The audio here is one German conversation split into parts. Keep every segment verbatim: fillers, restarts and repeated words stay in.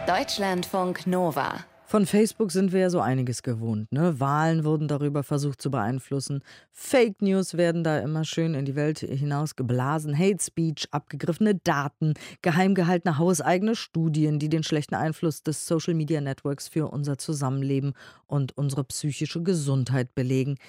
Deutschlandfunk Nova. Von Facebook sind wir ja so einiges gewohnt, ne? Wahlen wurden darüber versucht zu beeinflussen. Fake News werden da immer schön in die Welt hinaus geblasen. Hate Speech, abgegriffene Daten, geheim gehaltene hauseigene Studien, die den schlechten Einfluss des Social Media Networks für unser Zusammenleben und unsere psychische Gesundheit belegen.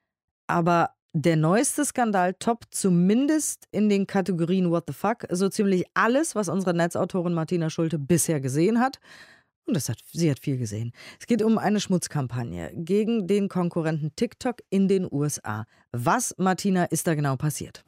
Aber der neueste Skandal toppt zumindest in den Kategorien What the fuck so ziemlich alles, was unsere Netzautorin Martina Schulte bisher gesehen hat. Und das hat, sie hat viel gesehen. Es geht um eine Schmutzkampagne gegen den Konkurrenten TikTok in den U S A. Was, Martina, ist da genau passiert?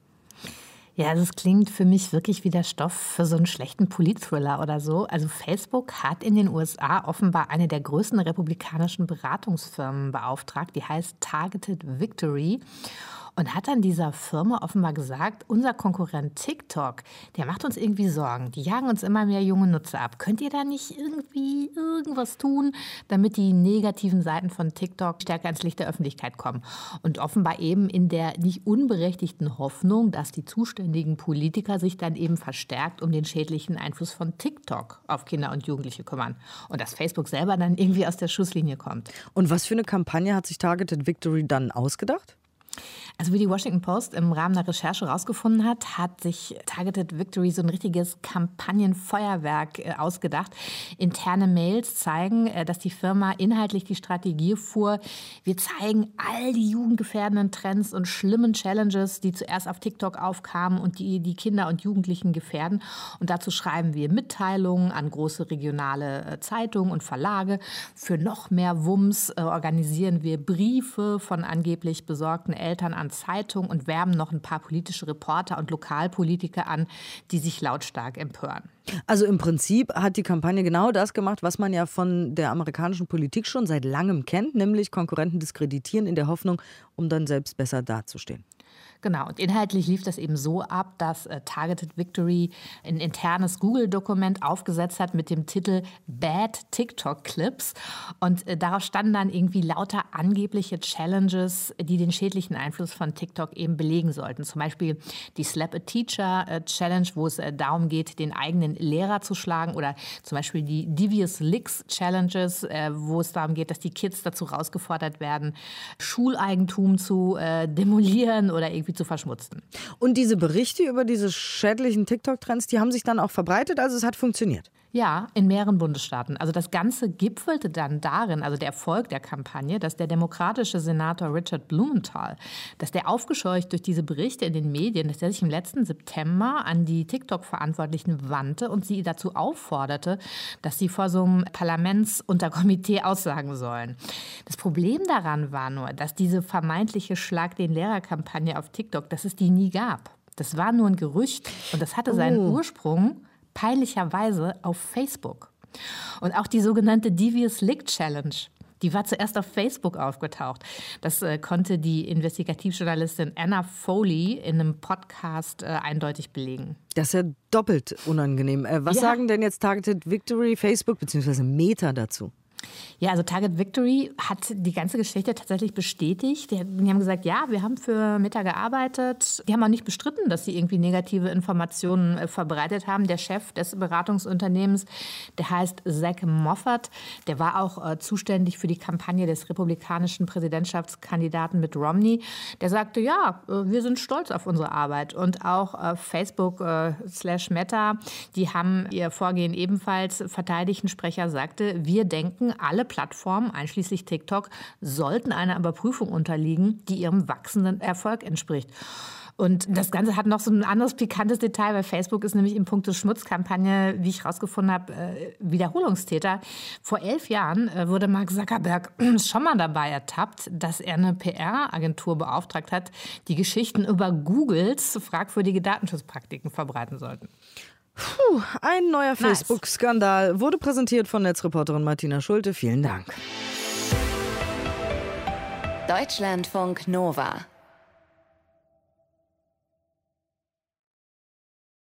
Ja, das klingt für mich wirklich wie der Stoff für so einen schlechten Politthriller oder so. Also Facebook hat in den U S A offenbar eine der größten republikanischen Beratungsfirmen beauftragt, die heißt Targeted Victory. Und hat dann dieser Firma offenbar gesagt, unser Konkurrent TikTok, der macht uns irgendwie Sorgen. Die jagen uns immer mehr junge Nutzer ab. Könnt ihr da nicht irgendwie irgendwas tun, damit die negativen Seiten von TikTok stärker ans Licht der Öffentlichkeit kommen? Und offenbar eben in der nicht unberechtigten Hoffnung, dass die zuständigen Politiker sich dann eben verstärkt um den schädlichen Einfluss von TikTok auf Kinder und Jugendliche kümmern. Und dass Facebook selber dann irgendwie aus der Schusslinie kommt. Und was für eine Kampagne hat sich Targeted Victory dann ausgedacht? Also wie die Washington Post im Rahmen der Recherche herausgefunden hat, hat sich Targeted Victory so ein richtiges Kampagnenfeuerwerk äh, ausgedacht. Interne Mails zeigen, äh, dass die Firma inhaltlich die Strategie fuhr, wir zeigen all die jugendgefährdenden Trends und schlimmen Challenges, die zuerst auf TikTok aufkamen und die die Kinder und Jugendlichen gefährden. Und dazu schreiben wir Mitteilungen an große regionale äh, Zeitungen und Verlage. Für noch mehr Wumms äh, organisieren wir Briefe von angeblich besorgten Eltern an Zeitungen und werben noch ein paar politische Reporter und Lokalpolitiker an, die sich lautstark empören. Also im Prinzip hat die Kampagne genau das gemacht, was man ja von der amerikanischen Politik schon seit langem kennt, nämlich Konkurrenten diskreditieren in der Hoffnung, um dann selbst besser dazustehen. Genau, und inhaltlich lief das eben so ab, dass äh, Targeted Victory ein internes Google-Dokument aufgesetzt hat mit dem Titel Bad TikTok Clips. Und äh, darauf standen dann irgendwie lauter angebliche Challenges, die den schädlichen Einfluss von TikTok eben belegen sollten. Zum Beispiel die Slap a Teacher äh, Challenge, wo es äh, darum geht, den eigenen Lehrer zu schlagen. Oder zum Beispiel die Devious Licks Challenges, äh, wo es darum geht, dass die Kids dazu herausgefordert werden, Schuleigentum zu äh, demolieren oder irgendwie zu verschmutzen. Und diese Berichte über diese schädlichen TikTok-Trends, die haben sich dann auch verbreitet, also es hat funktioniert? Ja, in mehreren Bundesstaaten. Also das Ganze gipfelte dann darin, also der Erfolg der Kampagne, dass der demokratische Senator Richard Blumenthal, dass der aufgescheucht durch diese Berichte in den Medien, dass der sich im letzten September an die TikTok-Verantwortlichen wandte und sie dazu aufforderte, dass sie vor so einem Parlamentsunterkomitee aussagen sollen. Das Problem daran war nur, dass diese vermeintliche Schlag den Lehrer-Kampagne auf TikTok, dass es die nie gab. Das war nur ein Gerücht und das hatte seinen Oh. Ursprung peinlicherweise auf Facebook. Und auch die sogenannte Devious Lick Challenge, die war zuerst auf Facebook aufgetaucht. Das äh, konnte die Investigativjournalistin Anna Foley in einem Podcast äh, eindeutig belegen. Das ist ja doppelt unangenehm. Äh, was Ja. sagen denn jetzt Targeted Victory, Facebook bzw. Meta dazu? Ja, also Target Victory hat die ganze Geschichte tatsächlich bestätigt. Die, die haben gesagt, ja, wir haben für Meta gearbeitet. Die haben auch nicht bestritten, dass sie irgendwie negative Informationen äh, verbreitet haben. Der Chef des Beratungsunternehmens, der heißt Zach Moffat, der war auch äh, zuständig für die Kampagne des republikanischen Präsidentschaftskandidaten Mitt Romney. Der sagte, ja, äh, wir sind stolz auf unsere Arbeit. Und auch äh, Facebook äh, slash Meta, die haben ihr Vorgehen ebenfalls verteidigt. Ein Sprecher sagte, wir denken, alle Plattformen, einschließlich TikTok, sollten einer Überprüfung unterliegen, die ihrem wachsenden Erfolg entspricht. Und das Ganze hat noch so ein anderes pikantes Detail, weil Facebook ist nämlich in puncto Schmutzkampagne, wie ich herausgefunden habe, äh, Wiederholungstäter. Vor elf Jahren äh, wurde Mark Zuckerberg schon mal dabei ertappt, dass er eine P R-Agentur beauftragt hat, die Geschichten über Googles fragwürdige Datenschutzpraktiken verbreiten sollten. Puh, ein neuer Facebook-Skandal wurde präsentiert von Netzreporterin Martina Schulte. Vielen Dank. Deutschlandfunk Nova.